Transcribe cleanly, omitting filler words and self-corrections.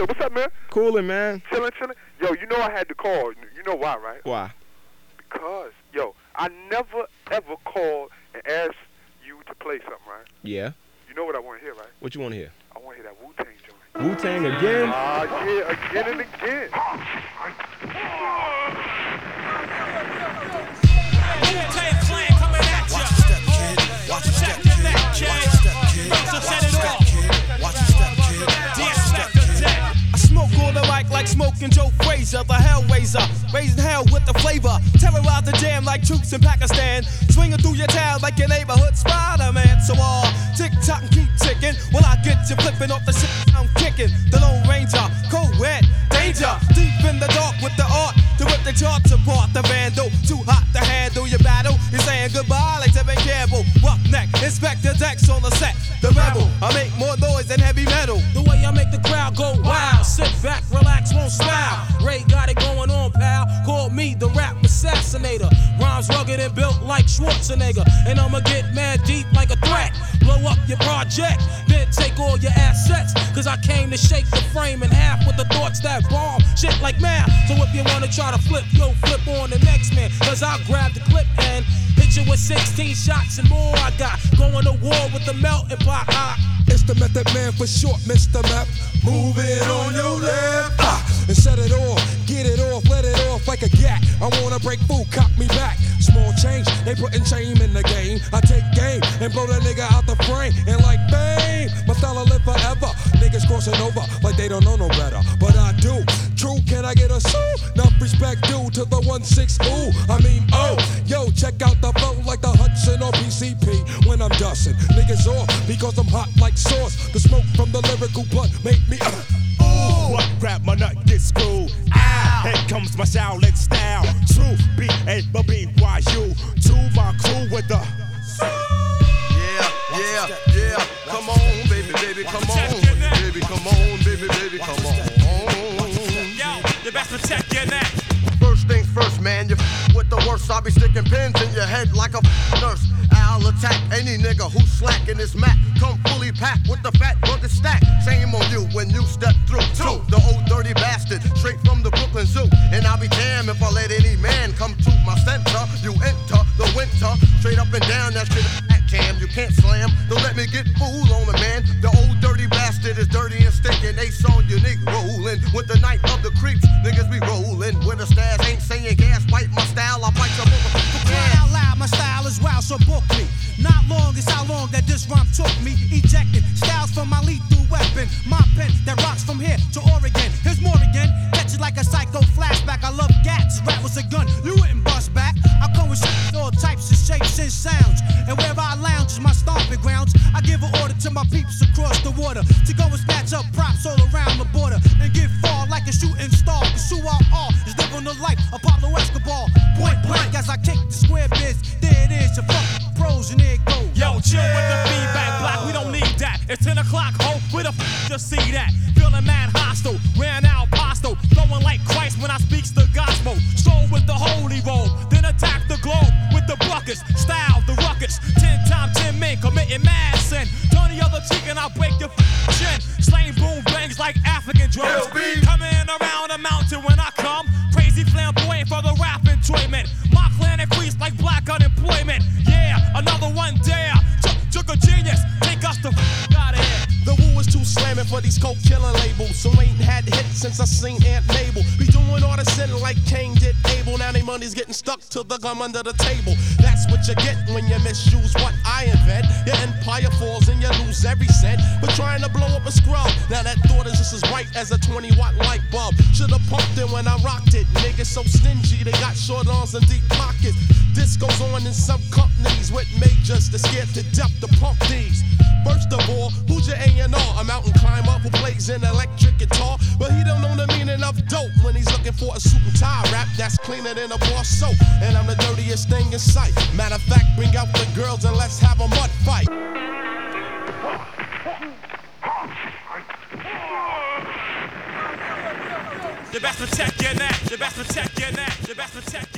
So what's up, man? Coolin', man. Chillin'. Yo, you know I had to call. You know why, right? Why? Because, yo, I never, ever called and asked you to play something, right? Yeah. You know what I want to hear, right? What you want to hear? I want to hear that Wu-Tang joint. Wu-Tang again? Yeah, again and again. Wu-Tang Clan coming at ya. Watch your step, kid. Watch your step, kid. Watch your step, kid. So set it off. Watch your step, kid. I smoke on the mic like smoking Joe Frazier, the Hellraiser, raising hell with the flavor. Terrorize the jam like troops in Pakistan, swinging through your town like your neighborhood Spider-Man. So tick tock and keep ticking. Will I get you flipping off the shit I'm kicking? The Lone Ranger, co-ed, danger, deep in the dark with the art to rip the charts apart. The vandal, too hot to handle your battle. You're saying goodbye like Tevin Campbell. Roughneck, Inspector Dex on the set. The rebel, I make more noise than heavy metal. The way I make the crowd go wild. Sit back, relax, won't smile. Ray got it going on, pal. Call me the rap assassinator. Rhymes rugged and built like Schwarzenegger. And I'ma get mad deep like a threat. Blow up your project, then take all your assets. Cause I came to shake the frame in half with the thoughts that bomb shit like math. So if you wanna try to flip, yo, flip on the next man. Cause I'll grab the clip and hit you with 16 shots and more. I got going to war with the melting pot. It's the Method Man for short, Mr. Map. Move it on your left, and set it off, get it off, let it off like a gat. I wanna break food, cop me back. Small change, they putting shame in the game. I take game and blow that nigga out the frame. And like fame, my style will live forever. Niggas crossing over like they don't know no better, but I do. True, can I get a sue? Enough respect due to the 1-6, ooh, I mean, oh. Yo, check out the flow like the Hudson or PCP when I'm dusting. Niggas off because I'm hot like sauce. The smoke from the lyrical blood make me ooh, what grab my nut, get screwed. Ow, here comes my Shaolin style. True, B-A-B-Y-U. To my crew with the Yeah, come on, baby, come on. Baby, come on, baby, come on. Yo, you best protect your neck. First things first, man, you with the worst. I'll be sticking pins in your head like a nurse. I'll attack any nigga who's slacking his mat. Come fully packed with the fat bucket stack. Shame on you when you step through. Two, the old dirty bastard, straight from the Brooklyn Zoo. And I'll be damned if I let any man come to my center. You enter the winter, straight up and down that shit. Jam, you can't slam. Don't let me get fooled on a man. The old dirty bastard is dirty and stinking. Ace on unique rolling with the night of the creeps. Niggas be rolling with a stash. Ain't saying gas, bite my style. I bite your motherfucker. Cry out loud, my style is wild, so book me. Not long is how long that this rhyme took me. Ejecting styles from my lethal weapon. My pen that rocks from here to Oregon. Here's more again. Catch it like a psycho flashback. I love gats. Rap was a gun. You wouldn't bust back. I come with all types of shapes and sounds. And wherever I lounge is my stomping grounds. I give an order to my peeps across the water to go and snatch up props all around the border and get far like a shooting star. Cause who I are is living the life of Pablo Escobar. Point blank as I kick the square biz. There it is, your fucking pros and there it goes. Yo, chill with the feedback block, we don't need that. It's 10 o'clock, ho, where the just see that? Feeling mad hostile, ran out apostle, flowing like Christ when I speaks the gospel. Stroll with the holy robe, then attack the globe with the buckets. Style the ruckus, 10 times 10 men committing mad sin. Turn the other cheek and I'll break your chin. Slaying boom bangs like African drums. Coming around the mountain when I come. Crazy flamboyant for the rap enjoyment. My clan increased like black unemployment. Yeah, another one dare. Took a genius, take us the out of here. The woo is too slamming for these coke killing labels. So ain't had hits since I seen Aunt Mabel. Be doing all the sinning like Cain did Abel. Now they money's getting stuck to the gum under the table. That's what you get when you misuse what I invent. Your empire falls and you lose every cent. But trying to blow up a scrub. Now that thought is just as bright as a 20-watt light bulb. Should've pumped it when I rocked it. Niggas so stingy, they got short arms and deep pockets. This goes on in some companies with majors that scared to death to pump these. First of all, who's your A&R? A mountain climber who plays an electric guitar, but he don't know the meaning of dope when he's looking for a suit and tie rap that's cleaner than a bar soap. And I'm the dirtiest thing in sight. Matter of fact, bring out the girls and let's have a mud fight. You best protect your neck. You best protect your neck. You best protect.